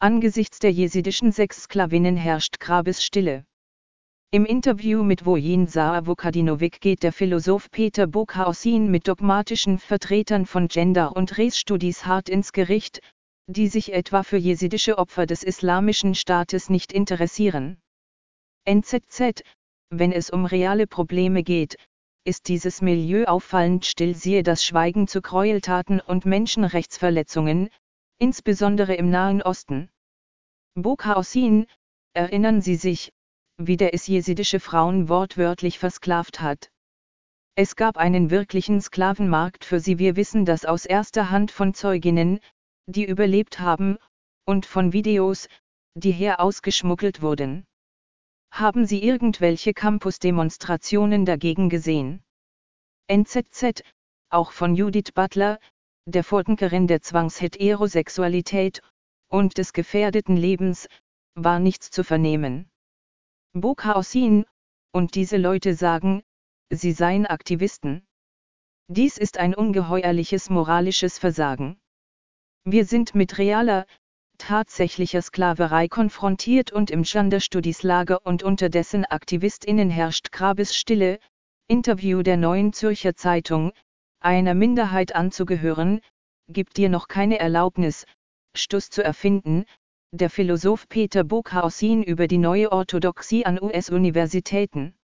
Angesichts der jesidischen Sexsklavinnen herrscht Grabesstille. Im Interview mit Vojin Saavukadinovic geht der Philosoph Peter Boghausin mit dogmatischen Vertretern von Gender- und Race-Studies hart ins Gericht, die sich etwa für jesidische Opfer des Islamischen Staates nicht interessieren. NZZ: Wenn es um reale Probleme geht, ist dieses Milieu auffallend still, siehe das Schweigen zu Gräueltaten und Menschenrechtsverletzungen, insbesondere im Nahen Osten. Boghausin: Erinnern Sie sich, wie der es jesidische Frauen wortwörtlich versklavt hat? Es gab einen wirklichen Sklavenmarkt für sie. Wir wissen das aus erster Hand von Zeuginnen, die überlebt haben, und von Videos, die hier ausgeschmuggelt wurden. Haben Sie irgendwelche Campus-Demonstrationen dagegen gesehen? NZZ: Auch von Judith Butler, der Vordenkerin der Zwangsheterosexualität und des gefährdeten Lebens, war nichts zu vernehmen. Boghausin: Und diese Leute sagen, sie seien Aktivisten. Dies ist ein ungeheuerliches moralisches Versagen. Wir sind mit realer, tatsächlicher Sklaverei konfrontiert und im Gender-Studies-Lager und unter dessen AktivistInnen herrscht Grabesstille. Interview der Neuen Zürcher Zeitung: Einer Minderheit anzugehören, gibt dir noch keine Erlaubnis, Stuss zu erfinden. Der Philosoph Peter Boghausin über die neue Orthodoxie an US-Universitäten.